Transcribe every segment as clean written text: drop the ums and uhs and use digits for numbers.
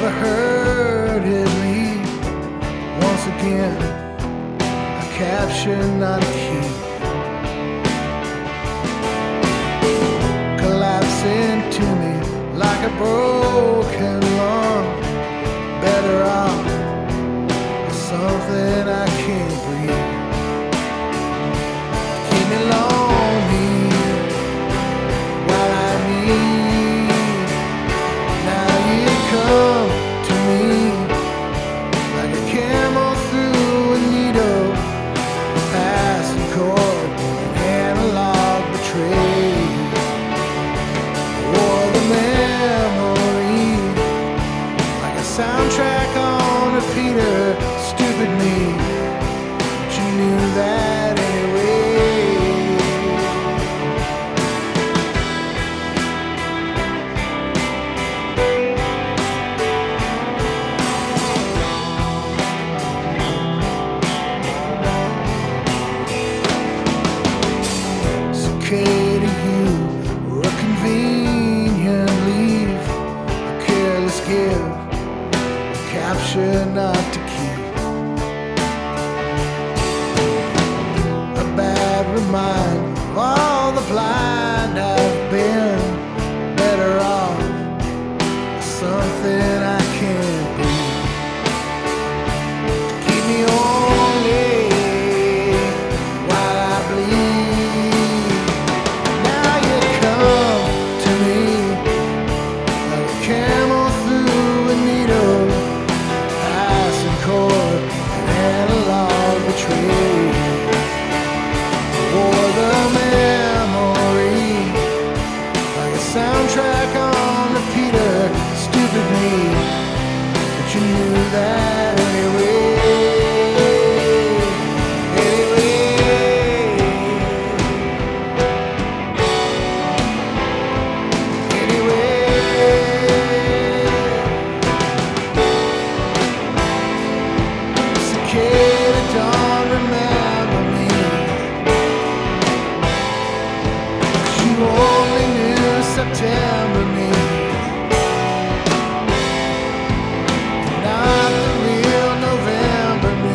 hurriedly. Once again, a capture, not a key. Collapsing to me like a broken lung. Better off with something I can't breathe. Keep me lonely while I need. Now you come to me like a camel through a needle, passing cord, an analog betrayed. Or the memory like a soundtrack on repeater. Stupid me, but you knew that anyway. It's okay to you, or a convenient leave, a careless give, a capture not to keep, a bad reminder of all the blind I've been. Better off something I can't be. Keep me only while I bleed. Now you come to me like a camel through a needle, passing cord, an analog betrayed. Or the memory like a soundtrack on repeater. Stupid me, but you knew that anyway. Cicada don't remember me, 'cause you only knew September me, not the real November me.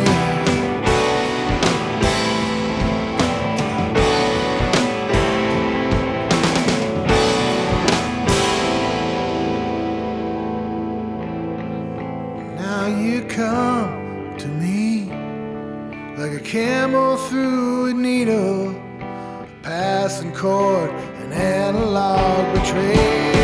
Now you come to me like a camel through a needle, passing cord, an analog betrayed.